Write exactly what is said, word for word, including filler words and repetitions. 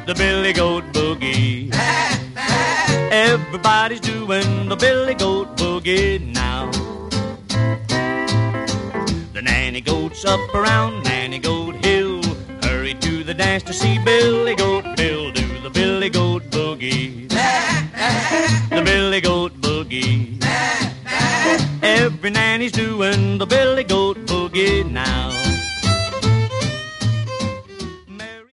the Billy Goat Boogie. Everybody's doing the Billy Goat Boogie now. The nanny goats up around Nanny Goat Hill hurry to the dance to see Billy Goat Bill do the Billy Goat Boogie. The Billy Goat Boogie. Every nanny's doing the Billy Goat Boogie now.